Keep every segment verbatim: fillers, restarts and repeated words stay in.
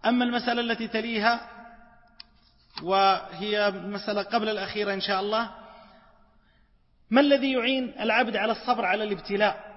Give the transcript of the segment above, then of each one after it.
أما المسألة التي تليها وهي مسألة قبل الأخيرة إن شاء الله، ما الذي يعين العبد على الصبر على الابتلاء؟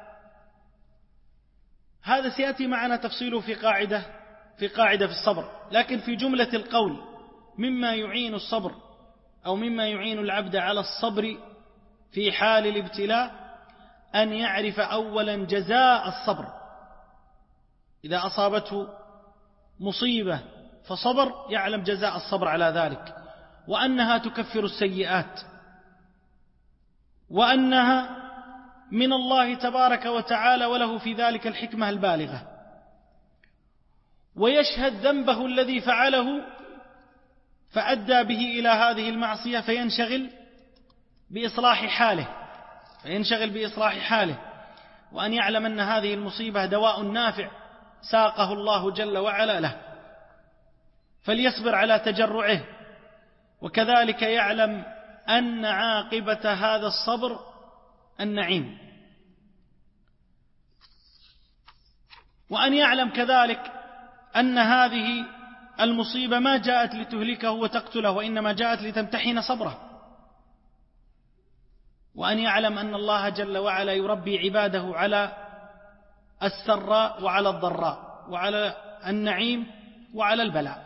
هذا سيأتي معنا تفصيله في قاعدة في قاعدة في الصبر، لكن في جملة القول مما يعين الصبر أو مما يعين العبد على الصبر في حال الابتلاء أن يعرف أولا جزاء الصبر. إذا أصابته مصيبة فصبر يعلم جزاء الصبر على ذلك، وأنها تكفر السيئات، وأنها من الله تبارك وتعالى وله في ذلك الحكمة البالغة، ويشهد ذنبه الذي فعله فأدى به إلى هذه المعصية فينشغل بإصلاح حاله فينشغل بإصلاح حاله وأن يعلم أن هذه المصيبة دواء نافع ساقه الله جل وعلا له، فليصبر على تجرعه. وكذلك يعلم أن عاقبة هذا الصبر النعيم، وأن يعلم كذلك أن هذه المصيبة ما جاءت لتهلكه وتقتله، وإنما جاءت لتمتحن صبره، وأن يعلم أن الله جل وعلا يربي عباده على السراء وعلى الضراء، وعلى النعيم وعلى البلاء.